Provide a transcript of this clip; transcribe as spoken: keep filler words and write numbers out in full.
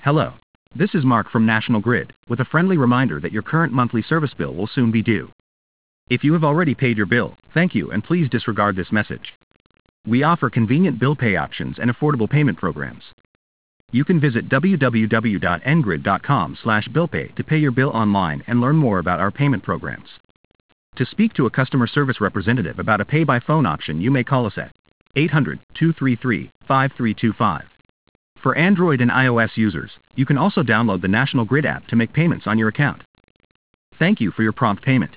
Hello. This is Mark from National Grid, with a friendly reminder that your current monthly service bill will soon be due. If you have already paid your bill, thank you and please disregard this message. We offer convenient bill pay options and affordable payment programs. You can visit w w w dot n grid dot com slash bill pay to pay your bill online and learn more about our payment programs. To speak to a customer service representative about a pay-by-phone option, you may call us at eight hundred, two three three, five three two five. For Android and iOS users, you can also download the National Grid app to make payments on your account. Thank you for your prompt payment.